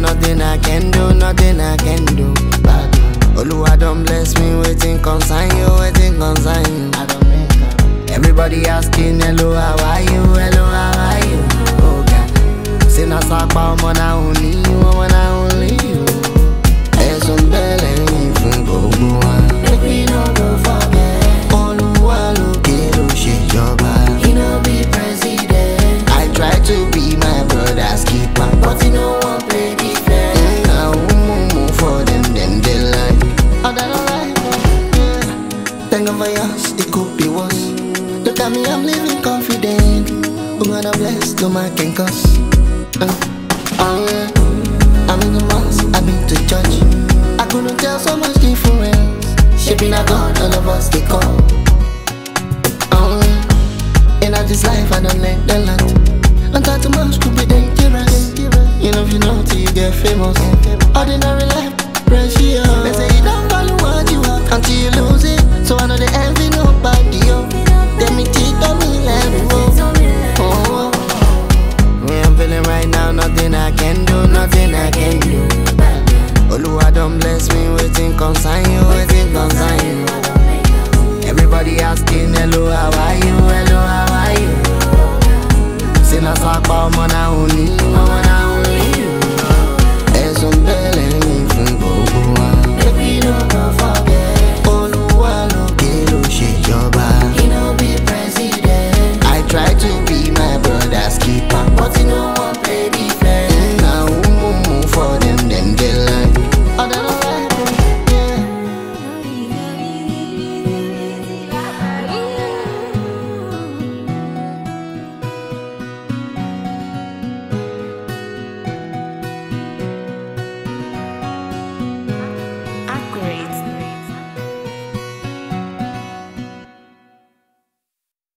nothing I can do, nothing I can do. Oluwa don't bless me, waiting consign you, waiting consign you. I don't make up. Everybody asking, hello, how are you, hello, how are you? Oh God, say na sakpa, omo na only you, omo na only you. Ẹ̀sùn bẹ́lẹ̀ yìí fún gbogbo wa. Make we no go forget. Oluwa lókè ló ṣèjọba. He no be president. I try to be my brother's keeper, but he no wan play defense. Na who for them they like. Oh, they don't like me. Yeah. Thank God for yours, it could be worse. Look at me, I'm living confident. I'm gonna bless, no man can cuss. I'm in the mosque, I've been to church. I couldn't tell so much difference. Shaping a God, all of us they call. In this life, I don't let the lot. And that too much could be dangerous. You know if you know till you get famous. Ordinary life, precious.